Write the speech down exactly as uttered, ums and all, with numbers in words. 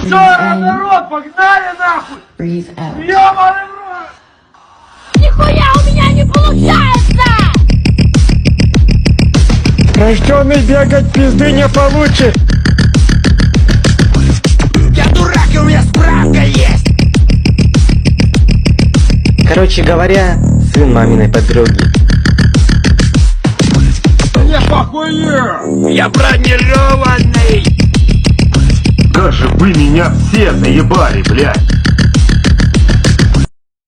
Что, народ, погнали нахуй! Ёбаный в рот! Нихуя у меня не получается! Рожденный бегать пизды не получит. Я дурак, и у меня справка есть. Короче говоря, сын маминой подруги. Я похуел! Я бронированный. Как же вы меня все наебали, блядь!